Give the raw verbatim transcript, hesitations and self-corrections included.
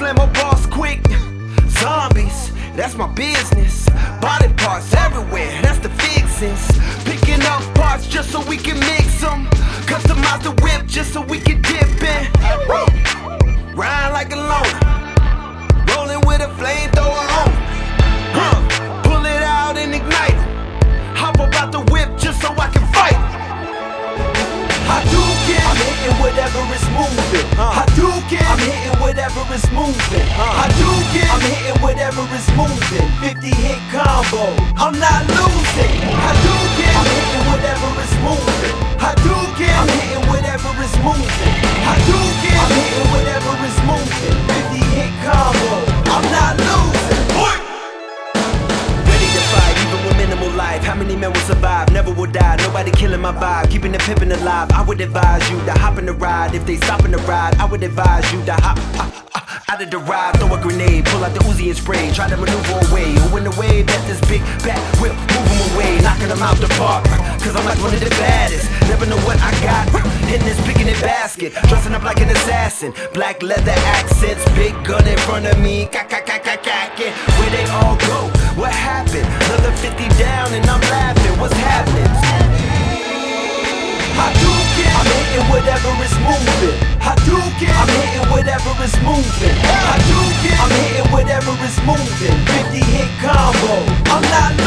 slam my boss quick. Zombies, that's my business. Body parts everywhere, that's the fixins. Picking up parts just so we can mix them. Customize the whip just so we can dip in. Ride like a loner, rolling with a flamethrower on. Huh. Pull it out and ignite it. Hop about the whip just so I can fight. Hadouken, I'm hitting whatever is moving. Hadouken, I'm hitting whatever is moving. Hadouken, I'm hitting whatever is moving. fifty hit combo, I'm not losing. Hadouken, I'm hitting whatever is moving. Hadouken, I'm hitting whatever is moving. Hadouken, I'm hitting whatever is moving. fifty hit combo, I'm not losing. Ready to fight, even with minimal life. How many men will survive? Never will die. Nobody killing my vibe, keeping the pimpin' alive. I would advise you to hop in the ride. If they stop in the ride, I would advise you to hop uh, uh, out of the ride. Throw a grenade, pull out the Uzi and spray. Try to maneuver away, who in the way that this big bat whip move them away, knocking them out the park. Cause I'm like one of the baddest. Never know what I got in this picnic basket. Dressing up like an assassin, black leather accents, big gun in front of me. Where they all go? What happened? Another fifty down and I'm laughing. What's happening? Hadouken, I'm hitting whatever is moving. Hadouken, I'm hitting whatever is moving. Hadouken, I'm hitting whatever is moving. fifty hit combo, I'm not